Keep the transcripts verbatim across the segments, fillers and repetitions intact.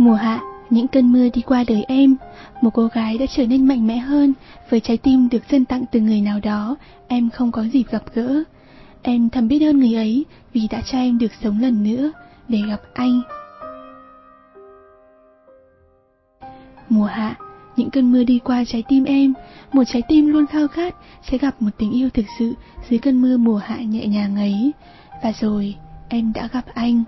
Mùa hạ, những cơn mưa đi qua đời em. Một cô gái đã trở nên mạnh mẽ hơn với trái tim được dâng tặng từ người nào đó em không có dịp gặp gỡ. Em thầm biết ơn người ấy vì đã cho em được sống lần nữa để gặp anh. Mùa hạ, những cơn mưa đi qua trái tim em. Một trái tim luôn khao khát sẽ gặp một tình yêu thực sự dưới cơn mưa mùa hạ nhẹ nhàng ấy. Và rồi em đã gặp anh.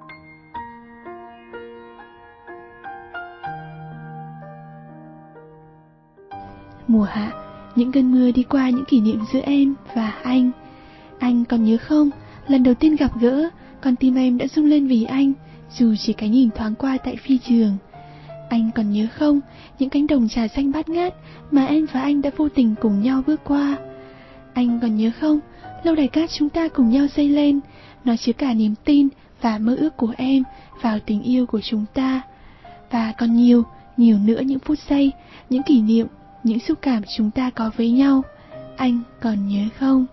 Mùa hạ, những cơn mưa đi qua những kỷ niệm giữa em và anh. Anh còn nhớ không, lần đầu tiên gặp gỡ, con tim em đã rung lên vì anh, dù chỉ cái nhìn thoáng qua tại phi trường. Anh còn nhớ không, những cánh đồng trà xanh bát ngát mà em và anh đã vô tình cùng nhau bước qua. Anh còn nhớ không, lâu đài cát chúng ta cùng nhau xây lên, nó chứa cả niềm tin và mơ ước của em vào tình yêu của chúng ta. Và còn nhiều, nhiều nữa những phút giây, những kỷ niệm, những xúc cảm chúng ta có với nhau. Anh còn nhớ không?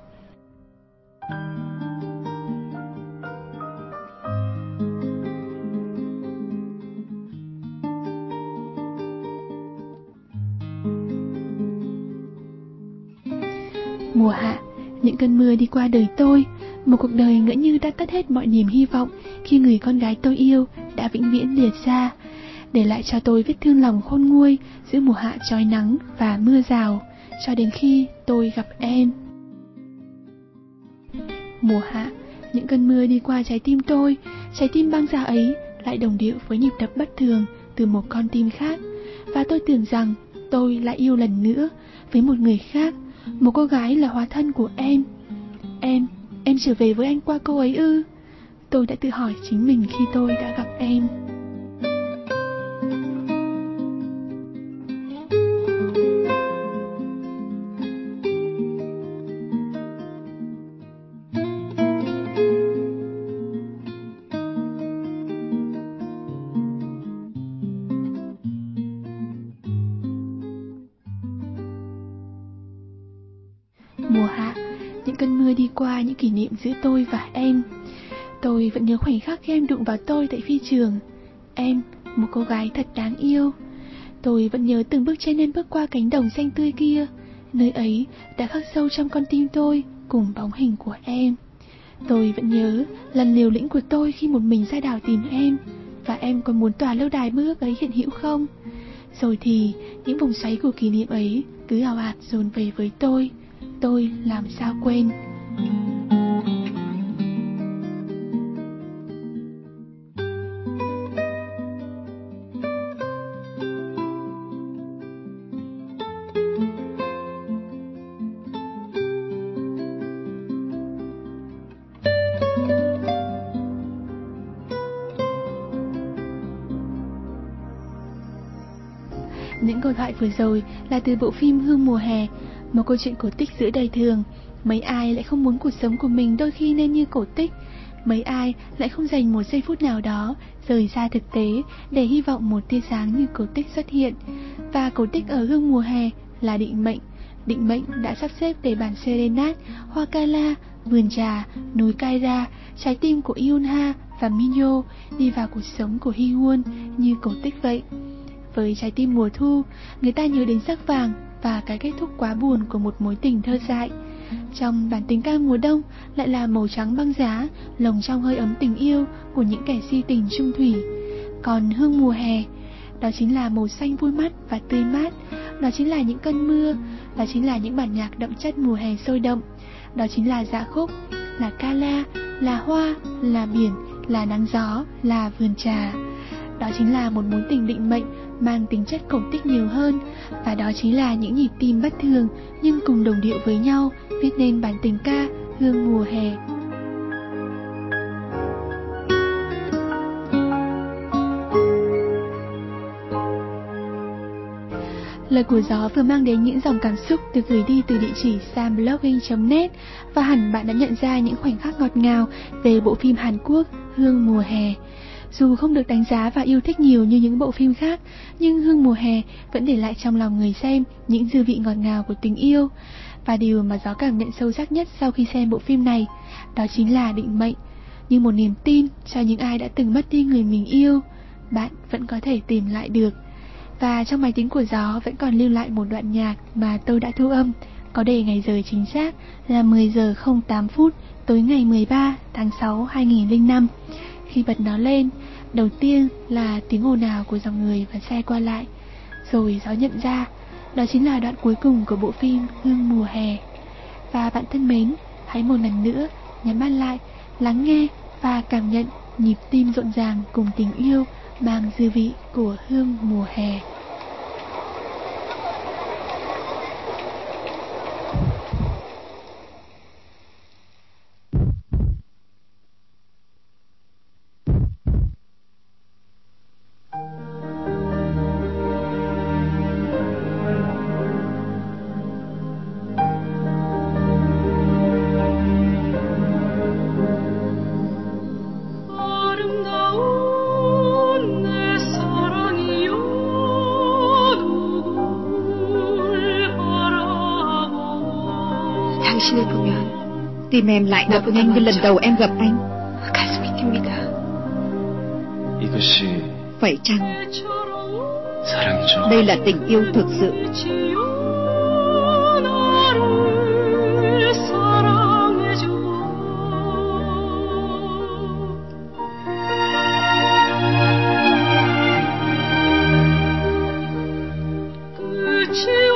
Mùa hạ, những cơn mưa đi qua đời tôi. Một cuộc đời ngỡ như đã tắt hết mọi niềm hy vọng khi người con gái tôi yêu đã vĩnh viễn liệt ra, để lại cho tôi vết thương lòng khôn nguôi giữa mùa hạ trói nắng và mưa rào, cho đến khi tôi gặp em. Mùa hạ, những cơn mưa đi qua trái tim tôi. Trái tim băng giá ấy lại đồng điệu với nhịp đập bất thường từ một con tim khác. Và tôi tưởng rằng tôi lại yêu lần nữa với một người khác, một cô gái là hóa thân của em. Em, em trở về với anh qua cô ấy ư? Tôi đã tự hỏi chính mình khi tôi đã gặp em. Mùa hạ, những cơn mưa đi qua những kỷ niệm giữa tôi và em. Tôi vẫn nhớ khoảnh khắc khi em đụng vào tôi tại phi trường. Em, một cô gái thật đáng yêu. Tôi vẫn nhớ từng bước chân em bước qua cánh đồng xanh tươi kia. Nơi ấy đã khắc sâu trong con tim tôi cùng bóng hình của em. Tôi vẫn nhớ lần liều lĩnh của tôi khi một mình ra đảo tìm em. Và em còn muốn tòa lâu đài mơ ước ấy hiện hữu không? Rồi thì những vòng xoáy của kỷ niệm ấy cứ ào ạt dồn về với tôi. Tôi làm sao quên. Những câu thoại vừa rồi là từ bộ phim Hương mùa hè, một câu chuyện cổ tích giữa đời thường. Mấy ai lại không muốn cuộc sống của mình đôi khi nên như cổ tích? Mấy ai lại không dành một giây phút nào đó rời xa thực tế để hy vọng một tia sáng như cổ tích xuất hiện? Và cổ tích ở Hương mùa hè là định mệnh. Định mệnh đã sắp xếp để bản Serenade, hoa Kala, vườn trà, núi Kaira, trái tim của Yunha và Minho đi vào cuộc sống của Hyewon như cổ tích vậy. Với trái tim mùa thu, người ta nhớ đến sắc vàng và cái kết thúc quá buồn của một mối tình thơ dại. Trong bản tình ca mùa đông lại là màu trắng băng giá, lồng trong hơi ấm tình yêu của những kẻ si tình chung thủy. Còn Hương mùa hè, đó chính là màu xanh vui mắt và tươi mát. Đó chính là những cơn mưa, đó chính là những bản nhạc đậm chất mùa hè sôi động. Đó chính là dạ khúc, là Kala, là hoa, là biển, là nắng gió, là vườn trà. Đó chính là một mối tình định mệnh mang tính chất cổ tích nhiều hơn. Và đó chính là những nhịp tim bất thường nhưng cùng đồng điệu với nhau viết nên bản tình ca Hương mùa hè. Lời của gió vừa mang đến những dòng cảm xúc được gửi đi từ địa chỉ samblogging chấm net. Và hẳn bạn đã nhận ra những khoảnh khắc ngọt ngào về bộ phim Hàn Quốc Hương mùa hè. Dù không được đánh giá và yêu thích nhiều như những bộ phim khác, nhưng Hương mùa hè vẫn để lại trong lòng người xem những dư vị ngọt ngào của tình yêu. Và điều mà Gió cảm nhận sâu sắc nhất sau khi xem bộ phim này, đó chính là định mệnh, như một niềm tin cho những ai đã từng mất đi người mình yêu. bạn vẫn có thể tìm lại được. Và trong máy tính của Gió vẫn còn lưu lại một đoạn nhạc mà tôi đã thu âm, có đề ngày giờ chính xác là mười giờ không tám phút tối ngày mười ba tháng sáu hai nghìn lẻ năm. Khi bật nó lên, đầu tiên là tiếng ồn ào của dòng người và xe qua lại. Rồi Gió nhận ra đó chính là đoạn cuối cùng của bộ phim Hương mùa hè. Và bạn thân mến, hãy một lần nữa nhắm mắt lại, lắng nghe và cảm nhận nhịp tim rộn ràng cùng tình yêu mang dư vị của hương mùa hè. 당신을 보면 tim em lại đập nhanh như lần đầu em gặp anh. 가슴이 뜁니다. 이것이 Phải chăng 사랑이죠? đây là tình yêu thực sự? 끝이